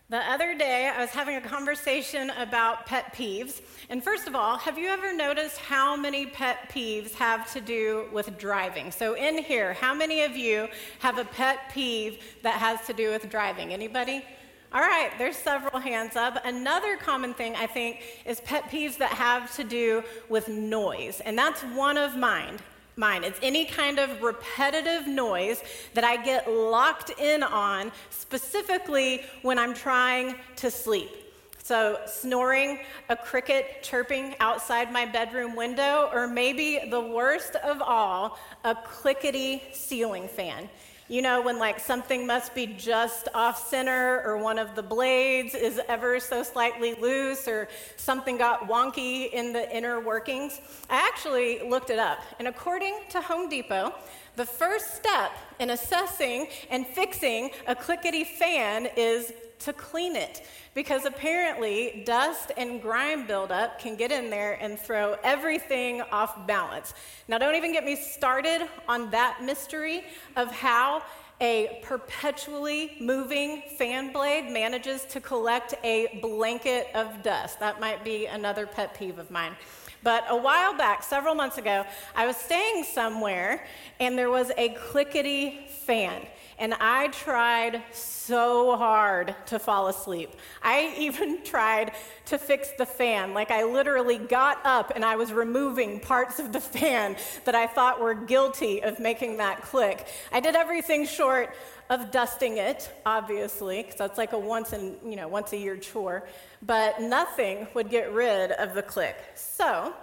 The other day, I was having a conversation about pet peeves. And first of all, have you ever noticed how many pet peeves have to do with driving? So in here, how many of you have a pet peeve that has to do with driving? Anybody? All right, there's several hands up. Another common thing, I think, is pet peeves that have to do with noise. And that's one of mine. It's any kind of repetitive noise that I get locked in on, specifically when I'm trying to sleep. So snoring, a cricket chirping outside my bedroom window, or maybe the worst of all, a clickety ceiling fan. You know, when like something must be just off center, or one of the blades is ever so slightly loose, or something got wonky in the inner workings. I actually looked it up, and according to Home Depot, the first step in assessing and fixing a clickety fan is to clean it, because apparently dust and grime buildup can get in there and throw everything off balance. Now, don't even get me started on that mystery of how a perpetually moving fan blade manages to collect a blanket of dust. That might be another pet peeve of mine. But a while back, several months ago, I was staying somewhere and there was a clickety fan. And I tried so hard to fall asleep. I even tried to fix the fan. Like, I literally got up and I was removing parts of the fan that I thought were guilty of making that click. I did everything short of dusting it, obviously, because that's like a once a year chore. But nothing would get rid of the click. So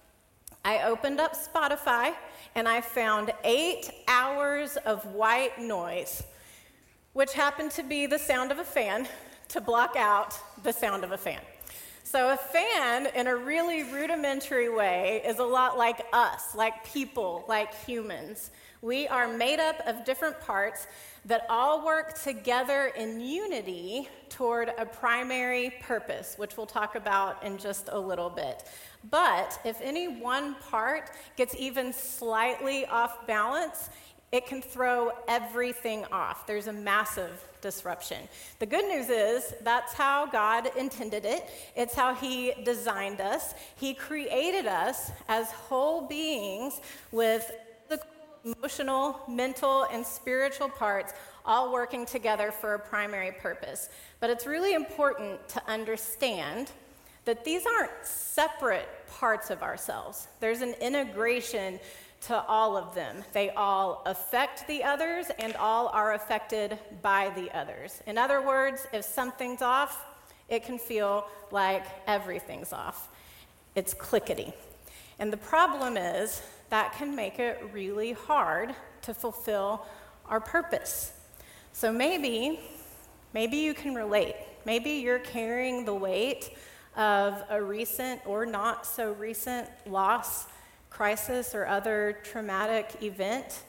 I opened up Spotify and I found 8 hours of white noise, which happened to be the sound of a fan to block out the sound of a fan. So a fan, in a really rudimentary way, is a lot like us, like people, like humans. We are made up of different parts that all work together in unity toward a primary purpose, which we'll talk about in just a little bit. But if any one part gets even slightly off balance, it can throw everything off. There's a massive disruption. The good news is that's how God intended it. It's how He designed us. He created us as whole beings with the emotional, mental, and spiritual parts all working together for a primary purpose. But it's really important to understand that these aren't separate parts of ourselves. There's an integration to all of them. They all affect the others, and all are affected by the others. In other words, if something's off, it can feel like everything's off. It's clickety. And the problem is that can make it really hard to fulfill our purpose. So maybe you can relate. Maybe you're carrying the weight of a recent or not so recent loss, crisis, or other traumatic event,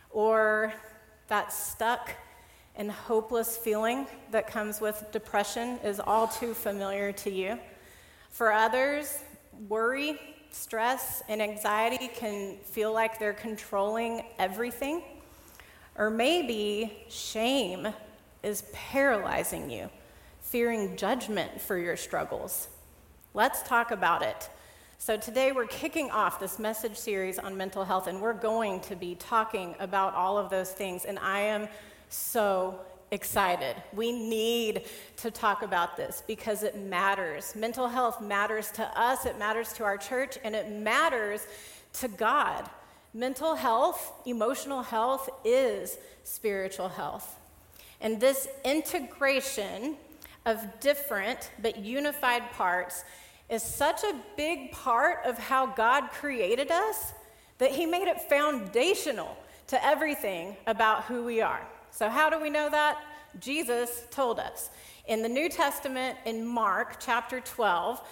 or that stuck and hopeless feeling that comes with depression is all too familiar to you. For others, worry, stress, and anxiety can feel like they're controlling everything. Or maybe shame is paralyzing you, fearing judgment for your struggles. Let's talk about it. So today we're kicking off this message series on mental health, and we're going to be talking about all of those things, and I am so excited. We need to talk about this because it matters. Mental health matters to us, it matters to our church, and it matters to God. Mental health, emotional health is spiritual health. And this integration of different but unified parts is such a big part of how God created us that He made it foundational to everything about who we are. So how do we know that? Jesus told us. In the New Testament, in Mark chapter 12,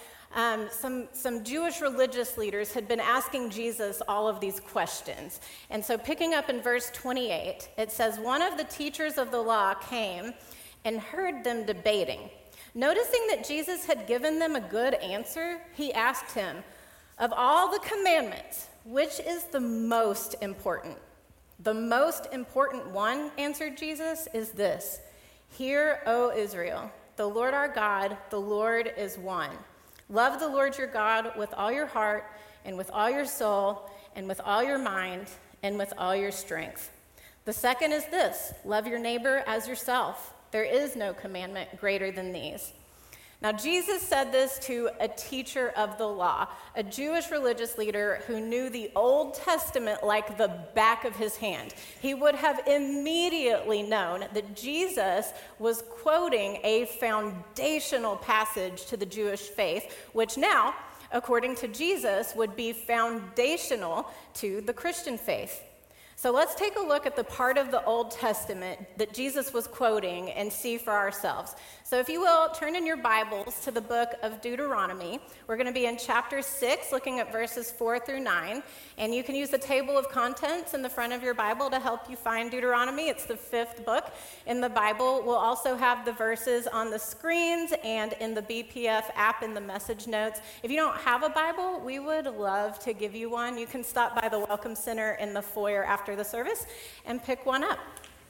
some Jewish religious leaders had been asking Jesus all of these questions. And so picking up in verse 28, it says, one of the teachers of the law came and heard them debating. Noticing that Jesus had given them a good answer, he asked him, of all the commandments, which is the most important? The most important one, answered Jesus, is this. Hear, O Israel, the Lord our God, the Lord is one. Love the Lord your God with all your heart and with all your soul and with all your mind and with all your strength. The second is this: love your neighbor as yourself. There is no commandment greater than these. Now, Jesus said this to a teacher of the law, a Jewish religious leader who knew the Old Testament like the back of his hand. He would have immediately known that Jesus was quoting a foundational passage to the Jewish faith, which now, according to Jesus, would be foundational to the Christian faith. So let's take a look at the part of the Old Testament that Jesus was quoting and see for ourselves. So if you will, turn in your Bibles to the book of Deuteronomy. We're going to be in chapter 6, looking at verses 4 through 9. And you can use the table of contents in the front of your Bible to help you find Deuteronomy. It's the 5th book in the Bible. We'll also have the verses on the screens and in the BPF app in the message notes. If you don't have a Bible, we would love to give you one. You can stop by the Welcome Center in the foyer after the service and pick one up.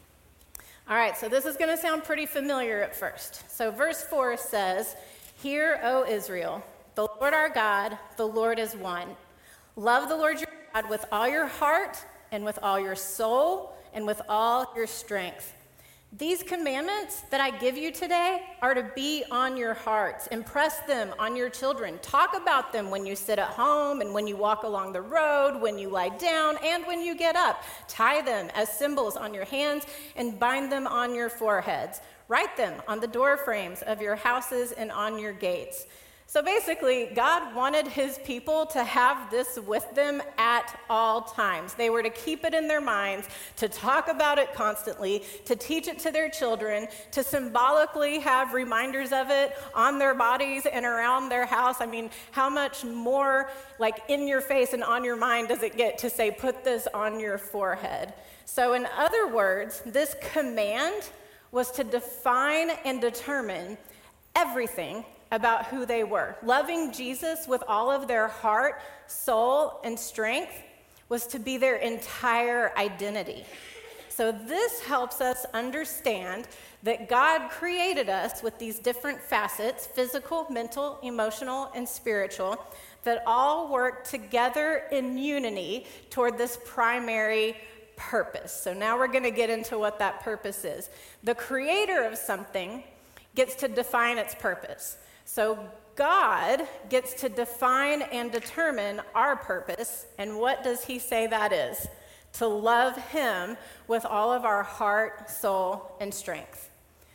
All right, so this is going to sound pretty familiar at first. So verse 4 says, "Hear, O Israel, the Lord our God, the Lord is one. Love the Lord your God with all your heart and with all your soul and with all your strength. These commandments that I give you today are to be on your hearts. Impress them on your children. Talk about them when you sit at home and when you walk along the road, when you lie down, and when you get up. Tie them as symbols on your hands and bind them on your foreheads. Write them on the door frames of your houses and on your gates." So basically, God wanted his people to have this with them at all times. They were to keep it in their minds, to talk about it constantly, to teach it to their children, to symbolically have reminders of it on their bodies and around their house. I mean, how much more like in your face and on your mind does it get to say, put this on your forehead? So in other words, this command was to define and determine everything about who they were. Loving Jesus with all of their heart, soul, and strength was to be their entire identity. So this helps us understand that God created us with these different facets, physical, mental, emotional, and spiritual, that all work together in unity toward this primary purpose. So now we're going to get into what that purpose is. The creator of something gets to define its purpose. So God gets to define and determine our purpose, and what does he say that is? To love him with all of our heart, soul, and strength.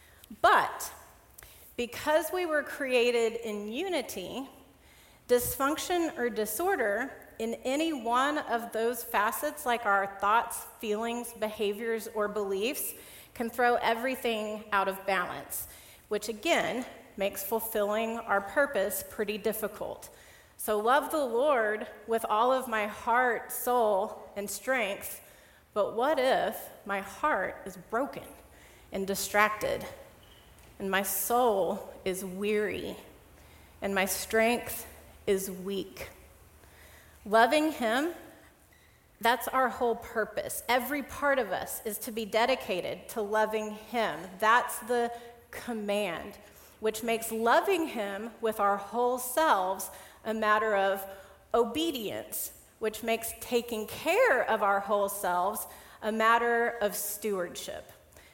But because we were created in unity, dysfunction or disorder in any one of those facets, like our thoughts, feelings, behaviors, or beliefs, can throw everything out of balance, which again makes fulfilling our purpose pretty difficult. So love the Lord with all of my heart, soul, and strength, but what if my heart is broken and distracted, and my soul is weary, and my strength is weak? Loving him, that's our whole purpose. Every part of us is to be dedicated to loving him. That's the command, which makes loving him with our whole selves a matter of obedience, which makes taking care of our whole selves a matter of stewardship.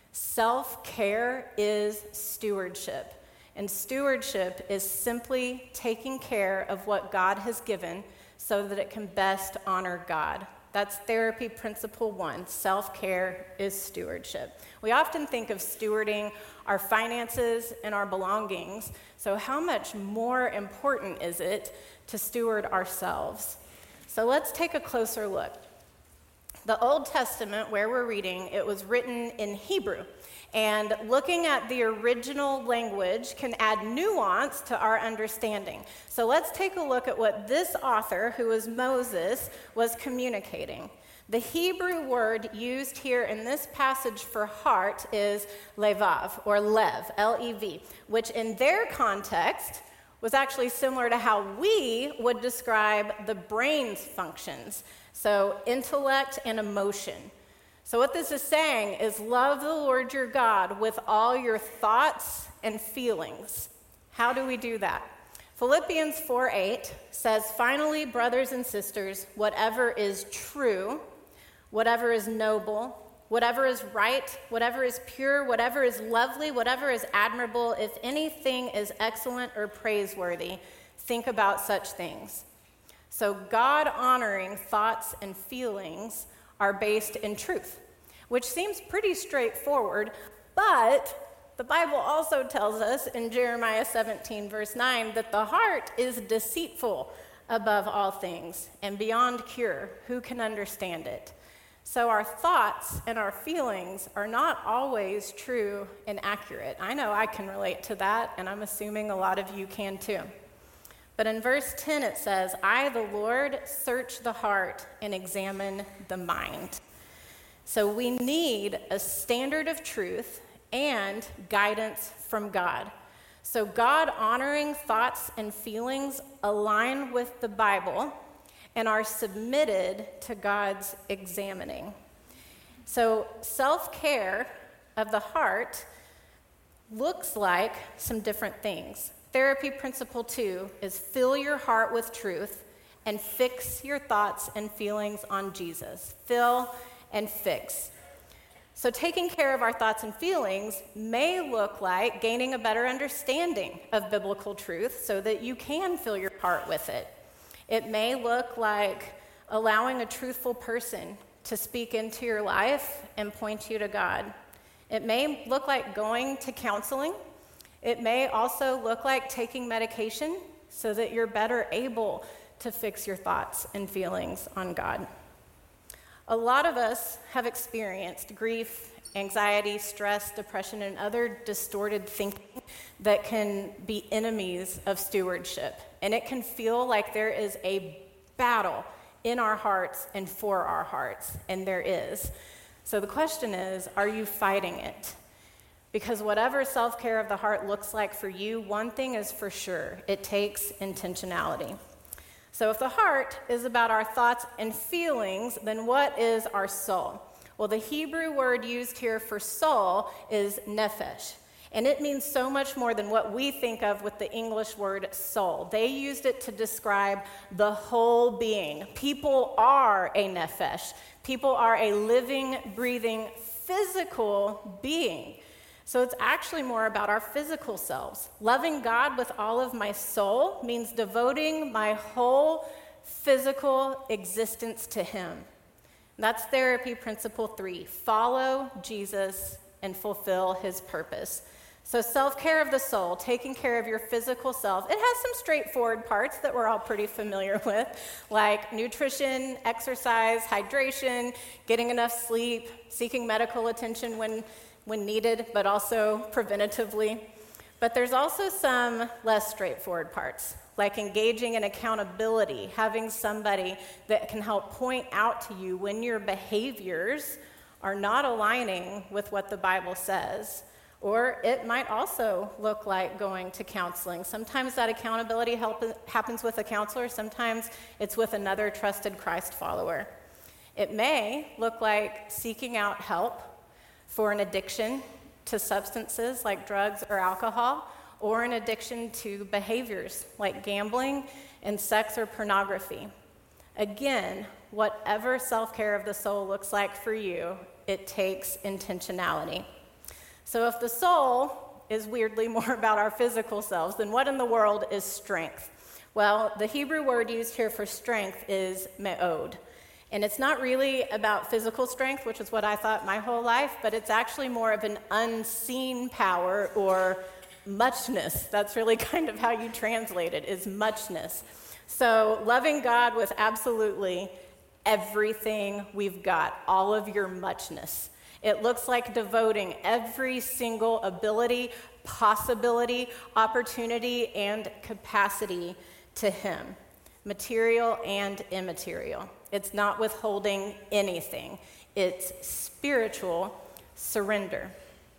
Self-care is stewardship, and stewardship is simply taking care of what God has given so that it can best honor God. That's therapy principle 1. Self-care is stewardship. We often think of stewarding our finances and our belongings, so how much more important is it to steward ourselves? So let's take a closer look. The Old Testament, where we're reading, it was written in Hebrew. And looking at the original language can add nuance to our understanding. So let's take a look at what this author, who was Moses, was communicating. The Hebrew word used here in this passage for heart is levav, or lev, L-E-V, which in their context was actually similar to how we would describe the brain's functions, so intellect and emotion. So what this is saying is love the Lord your God with all your thoughts and feelings. How do we do that? Philippians 4:8 says, "Finally, brothers and sisters, whatever is true, whatever is noble, whatever is right, whatever is pure, whatever is lovely, whatever is admirable, if anything is excellent or praiseworthy, think about such things." So God-honoring thoughts and feelings are based in truth, which seems pretty straightforward, but the Bible also tells us in Jeremiah 17, verse 9, that the heart is deceitful above all things and beyond cure. Who can understand it? So our thoughts and our feelings are not always true and accurate. I know I can relate to that, and I'm assuming a lot of you can too. But in verse 10 it says, "I, the Lord, search the heart and examine the mind." So we need a standard of truth and guidance from God. So God-honoring thoughts and feelings align with the Bible and are submitted to God's examining. So self-care of the heart looks like some different things. Therapy principle 2 is fill your heart with truth and fix your thoughts and feelings on Jesus. Fill and fix. So taking care of our thoughts and feelings may look like gaining a better understanding of biblical truth so that you can fill your heart with it. It may look like allowing a truthful person to speak into your life and point you to God. It may look like going to counseling. It may also look like taking medication so that you're better able to fix your thoughts and feelings on God. A lot of us have experienced grief, anxiety, stress, depression, and other distorted thinking that can be enemies of stewardship. And it can feel like there is a battle in our hearts and for our hearts, and there is. So the question is, are you fighting it? Because whatever self-care of the heart looks like for you, one thing is for sure, it takes intentionality. So if the heart is about our thoughts and feelings, then what is our soul? Well, the Hebrew word used here for soul is nephesh, and it means so much more than what we think of with the English word soul. They used it to describe the whole being. People are a nephesh. People are a living, breathing, physical being. So it's actually more about our physical selves. Loving God with all of my soul means devoting my whole physical existence to Him. That's therapy principle 3. Follow Jesus and fulfill His purpose. So self-care of the soul, taking care of your physical self, it has some straightforward parts that we're all pretty familiar with, like nutrition, exercise, hydration, getting enough sleep, seeking medical attention when needed, but also preventatively. But there's also some less straightforward parts, like engaging in accountability, having somebody that can help point out to you when your behaviors are not aligning with what the Bible says. Or it might also look like going to counseling. Sometimes that accountability happens with a counselor, sometimes it's with another trusted Christ follower. It may look like seeking out help for an addiction to substances like drugs or alcohol, or an addiction to behaviors like gambling and sex or pornography. Again, whatever self-care of the soul looks like for you, it takes intentionality. So if the soul is weirdly more about our physical selves, then what in the world is strength? Well, the Hebrew word used here for strength is me'od. And it's not really about physical strength, which is what I thought my whole life, but it's actually more of an unseen power or muchness. That's really kind of how you translate it, is muchness. So loving God with absolutely everything we've got, all of your muchness. It looks like devoting every single ability, possibility, opportunity, and capacity to Him, material and immaterial. It's not withholding anything. It's spiritual surrender.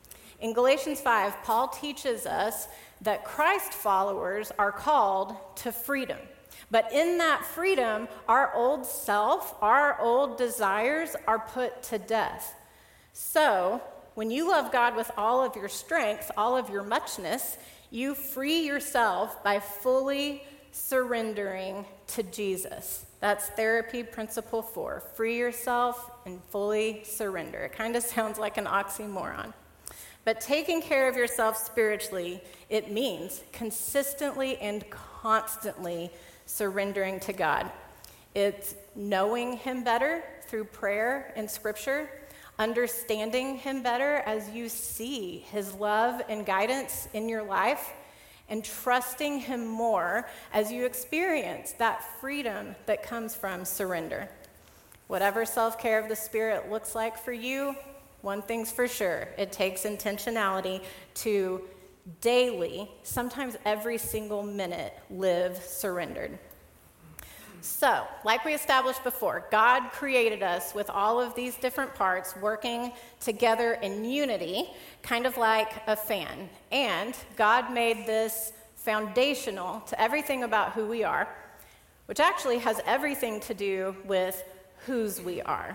In Galatians 5, Paul teaches us that Christ followers are called to freedom. But in that freedom, our old self, our old desires are put to death. So, when you love God with all of your strength, all of your muchness, you free yourself by fully surrendering to Jesus. That's therapy principle 4. Free yourself and fully surrender. It kind of sounds like an oxymoron. But taking care of yourself spiritually, it means consistently and constantly surrendering to God. It's knowing Him better through prayer and scripture, understanding Him better as you see His love and guidance in your life, and trusting Him more as you experience that freedom that comes from surrender. Whatever self-care of the Spirit looks like for you, one thing's for sure, it takes intentionality to daily, sometimes every single minute, live surrendered. So, like we established before, God created us with all of these different parts working together in unity, kind of like a fan. And God made this foundational to everything about who we are, which actually has everything to do with whose we are.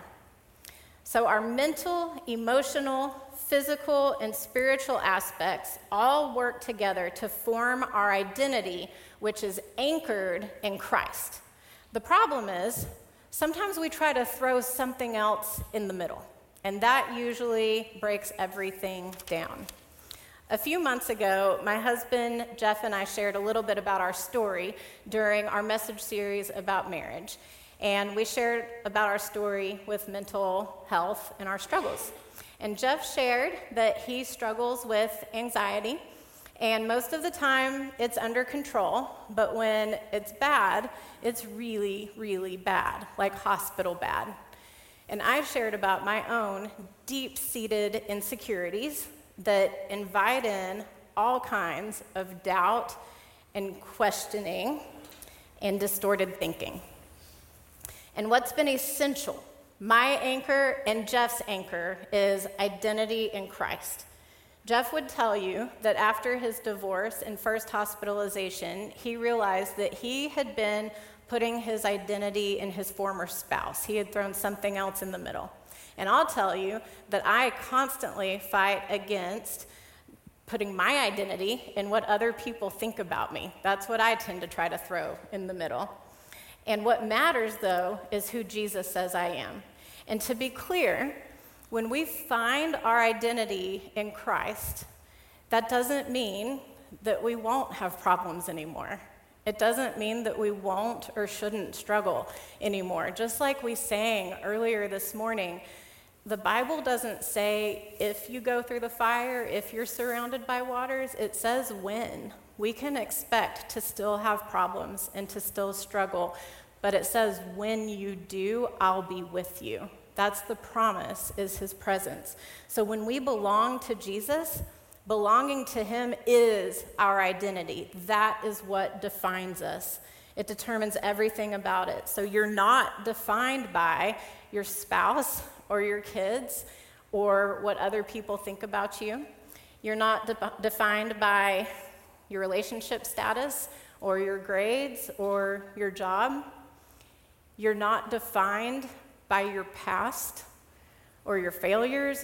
So our mental, emotional, physical, and spiritual aspects all work together to form our identity, which is anchored in Christ. The problem is, sometimes we try to throw something else in the middle, and that usually breaks everything down. A few months ago, my husband, Jeff, and I shared a little bit about our story during our message series about marriage. And we shared about our story with mental health and our struggles. And Jeff shared that he struggles with anxiety, and most of the time it's under control, but when it's bad, it's really, really bad, like hospital bad. And I shared about my own deep-seated insecurities that invite in all kinds of doubt and questioning and distorted thinking. And what's been essential, my anchor and Jeff's anchor, is identity in Christ. Jeff would tell you that after his divorce and first hospitalization, he realized that he had been putting his identity in his former spouse. He had thrown something else in the middle. And I'll tell you that I constantly fight against putting my identity in what other people think about me. That's what I tend to try to throw in the middle. And what matters, though, is who Jesus says I am. And to be clear, when we find our identity in Christ, that doesn't mean that we won't have problems anymore. It doesn't mean that we won't or shouldn't struggle anymore. Just like we sang earlier this morning, the Bible doesn't say if you go through the fire, if you're surrounded by waters. It says when. We can expect to still have problems and to still struggle, but it says when you do, I'll be with you. That's the promise, is His presence. So when we belong to Jesus, belonging to Him is our identity. That is what defines us. It determines everything about it. So you're not defined by your spouse or your kids or what other people think about you. You're not defined by your relationship status or your grades or your job. You're not defined by your past or your failures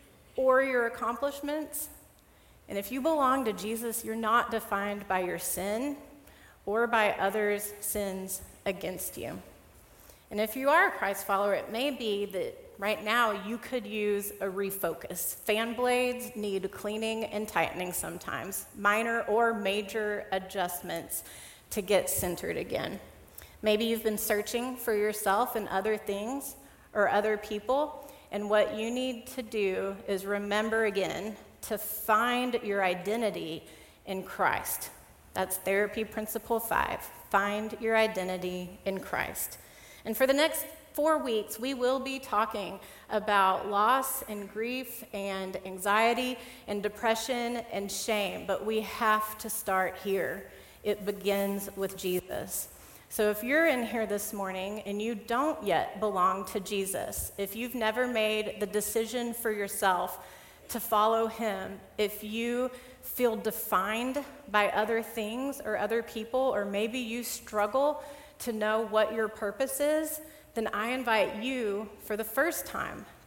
or your accomplishments. And if you belong to Jesus, you're not defined by your sin or by others' sins against you. And if you are a Christ follower, it may be that right now you could use a refocus. Fan blades need cleaning and tightening sometimes, minor or major adjustments to get centered again. Maybe you've been searching for yourself and other things or other people, and what you need to do is remember again to find your identity in Christ. That's therapy principle 5. Find your identity in Christ. And for the next 4 weeks, we will be talking about loss and grief and anxiety and depression and shame, but we have to start here. It begins with Jesus. So if you're in here this morning and you don't yet belong to Jesus, if you've never made the decision for yourself to follow Him, if you feel defined by other things or other people, or maybe you struggle to know what your purpose is, then I invite you for the first time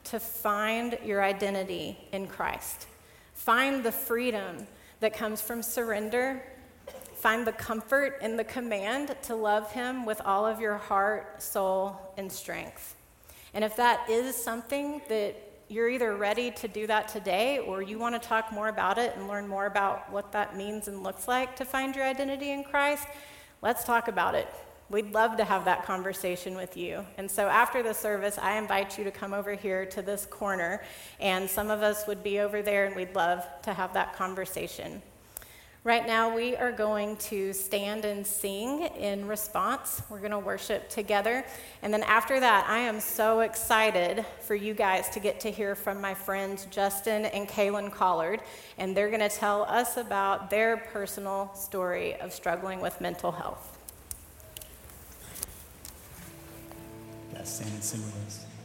to find your identity in Christ. Find the freedom that comes from surrender. Find the comfort in the command to love him with all of your heart, soul, and strength. And if that is something that you're either ready to do that today, or you want to talk more about it and learn more about what that means and looks like to find your identity in Christ, let's talk about it. We'd love to have that conversation with you. And so after the service, I invite you to come over here to this corner, and some of us would be over there, and we'd love to have that conversation. Right now, we are going to stand and sing in response. We're going to worship together. And then after that, I am so excited for you guys to get to hear from my friends Justin and Kaylin Collard. And they're going to tell us about their personal story of struggling with mental health. Yes, stand and sing with us.